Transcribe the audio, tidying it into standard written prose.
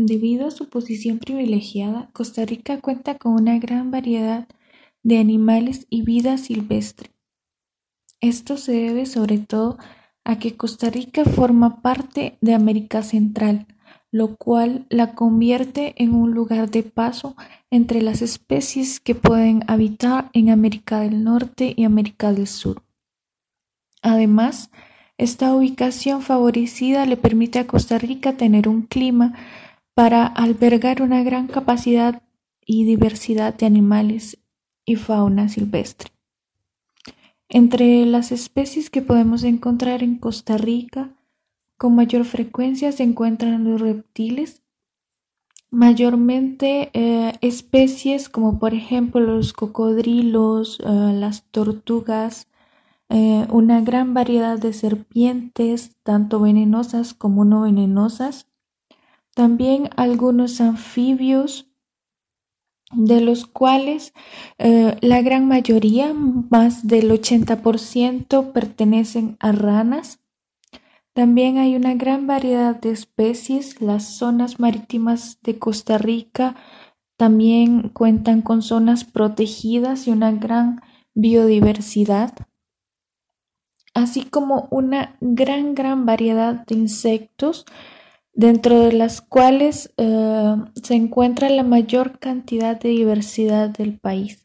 Debido a su posición privilegiada, Costa Rica cuenta con una gran variedad de animales y vida silvestre. Esto se debe sobre todo a que Costa Rica forma parte de América Central, lo cual la convierte en un lugar de paso entre las especies que pueden habitar en América del Norte y América del Sur. Además, esta ubicación favorecida le permite a Costa Rica tener un clima para albergar una gran capacidad y diversidad de animales y fauna silvestre. Entre las especies que podemos encontrar en Costa Rica, con mayor frecuencia se encuentran los reptiles, mayormente especies como por ejemplo los cocodrilos, las tortugas, una gran variedad de serpientes, tanto venenosas como no venenosas, también algunos anfibios, de los cuales la gran mayoría, más del 80%, pertenecen a ranas. También hay una gran variedad de especies. Las zonas marítimas de Costa Rica también cuentan con zonas protegidas y una gran biodiversidad, así como una gran variedad de insectos, dentro de las cuales se encuentra la mayor cantidad de diversidad del país.